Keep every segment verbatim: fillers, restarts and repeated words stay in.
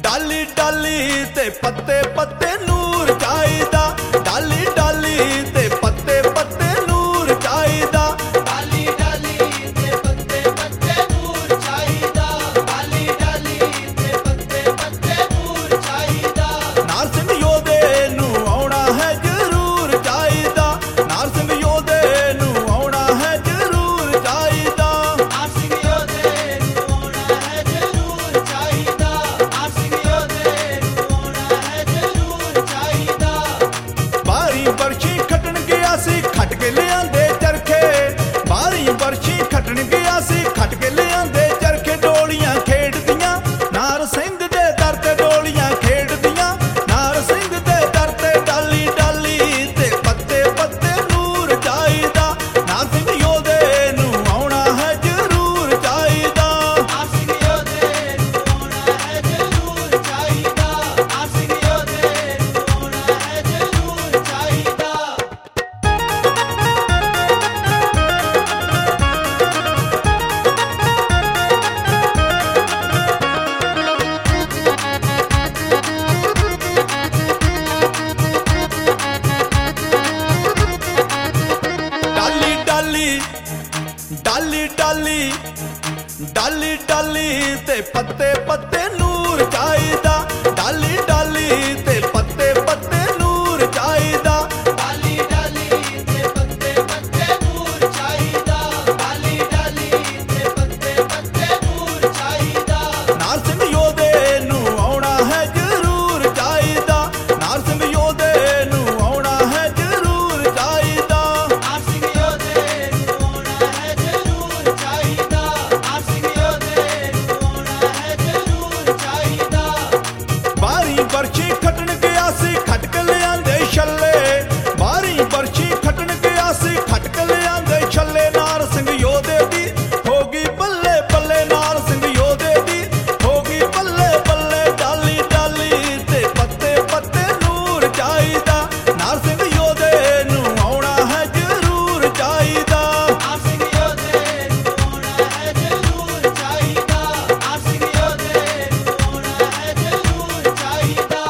डाली डाली ते पत्ते पत्ते नूर चाहिदा, डाली डाली ते पत्ते पत्ते नूर चाहिदा, डाली डाली ते पत्ते पत्ते नूर चाहिदा, डाली डाली ते पत्ते पत्ते नूर चाहिदा। नार सिंह योधे नूं आउणा है जरूर चाहिदा, नार सिंह योधे नूं आउणा है जरूर चाहिदा, नार सिंह योधे नूं आउणा है जरूर चाहिदा, नार सिंह योधे नूं आउणा है जरूर चाहिदा। बारी बरछी खटन गया सी खट के लियांदे चरखे, बारी बरछी खटन गया सी खट के लियांदे चरखे, डोलियां खेडदियां नार सिंह दे दर ते, डोलियां खेडदियां नार सिंह दे दर ते, डाली डाली ते पत्ते पत्ते नूर चाहिदा, नार सिंह योधे नूं आउणा है जरूर चाहिदा, नार सिंह योधे नूं आउणा है जरूर चाहिदा, नार सिंह योधे नूं आउणा है जरूर चाहिदा। डाली डाली डाली डाली डाली डाली ते पत्ते पत्ते नूर चाहिदा, डाली डाली ते पत्ते पत्ते नूर चाहिदा, डाली डाली ते पत्ते पत्ते नूर चाहिदा, डाली डाली ते पत्ते पत्ते नूर चाहिदा। नार सिंह योधे नूं आउणा है जरूर चाहिदा, नार सिंह योधे नूं आउणा है जरूर चाहिदा, नार सिंह योधे नूं आउणा है जरूर चाहिदा, नार सिंह योधे नूं आउणा है जरूर चाहिदा। बारी बरछी खटन गया सी खट के लियांदे छल्ले, बारी बरछी खटन गया सी खट के लियांदे छल्ले, नार सिंह योधे दी होगी बल्ले बल्ले, नार सिंह योधे दी होगी बल्ले बल्ले, डाली डाली ते पत्ते पत्ते नूर चाहिदा, नार सिंह योधे नूं आउणा है जरूर चाहिदा, नार सिंह योधे नूं आउणा है जरूर चाहिदा, नार सिंह योधे नूं आउणा है जरूर चाहिदा।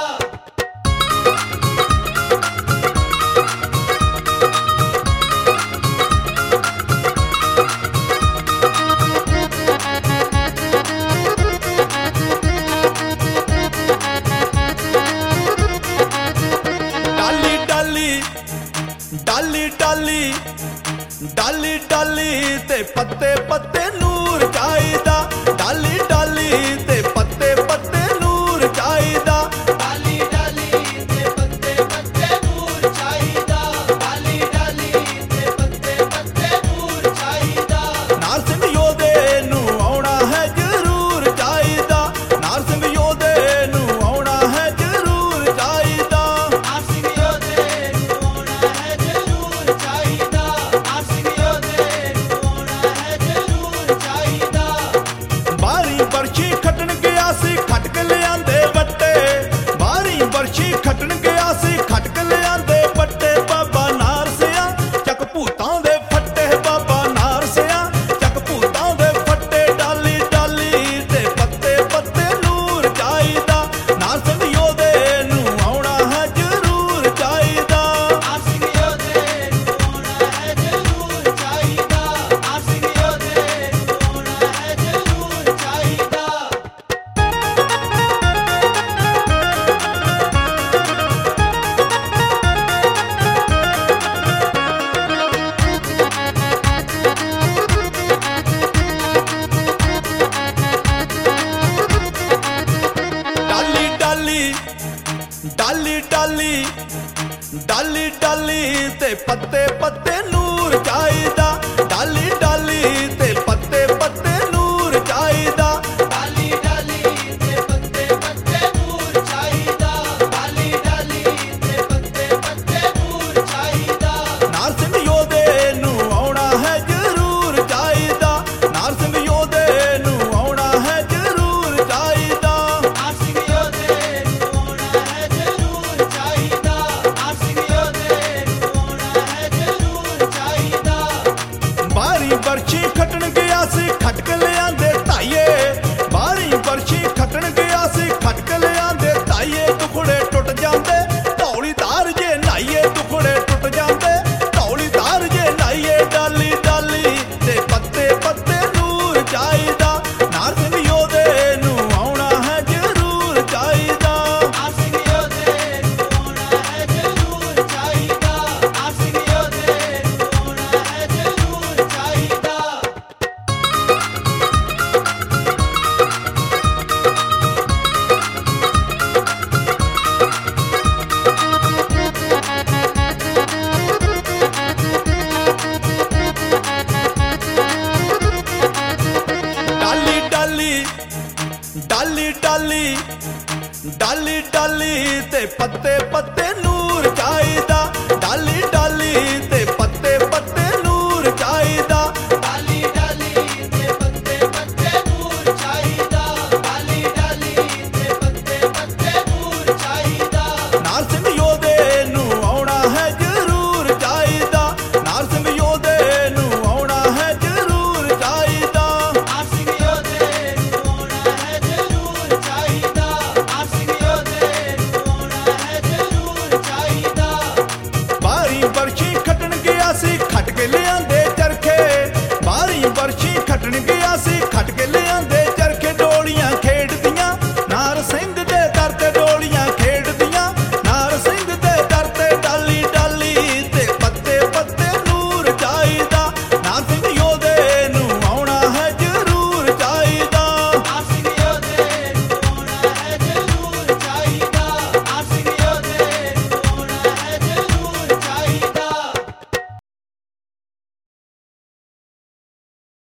डाली डाली डाली डाली डाली डाली ते पत्ते पत्ते नूर चाहिदा, डाली डाली ते पत्ते पत्ते नूर चाहिदा, डाली डाली ते पत्ते पत्ते नूर चाहिदा, डाली डाली ते पत्ते पत्ते नूर चाहिदा। नार सिंह योधे नूं आउणा है जरूर चाहिदा, नार सिंह योधे नूं आउणा है जरूर चाहिदा, नार सिंह योधे नूं आउणा है जरूर चाहिदा, नार सिंह योधे नूं आउणा है जरूर चाहिदा। बारी बरछी खटन गया सी खट के लियांदे बट्टे, बारी बरछी खटन गया सी खट के लियांदे बट्टे, बाबा नार सिया चक भूतां दे फट्टे, बाबा नार सिया चक भूतां दे फट्टे, डाली डाली ते पत्ते पत्ते नूर चाहिदा, नार सिंह योधे नूं आउणा है जरूर चाहिदा, नार सिंह योधे नूं आउणा है जरूर चाहिदा, नार सिंह योधे नूं आउणा है जरूर चाहिदा। डाली डाली डाली डाली डाली डाली ते पत्ते पत्ते नूर चाहिदा, डाली डाली ते पत्ते पत्ते नूर चाहिदा, डाली डाली ते पत्ते पत्ते नूर चाहिदा, डाली डाली ते पत्ते पत्ते नूर चाहिदा। नार सिंह योधे नूं आउणा है जरूर चाहिदा, नार सिंह योधे नूं आउणा है जरूर चाहिदा, नार सिंह योधे नूं आउणा है जरूर चाहिदा, नार सिंह योधे नूं आउणा है जरूर चाहिदा। बारी बरछी खटन डाली डाली ते पत्ते पत्ते नूर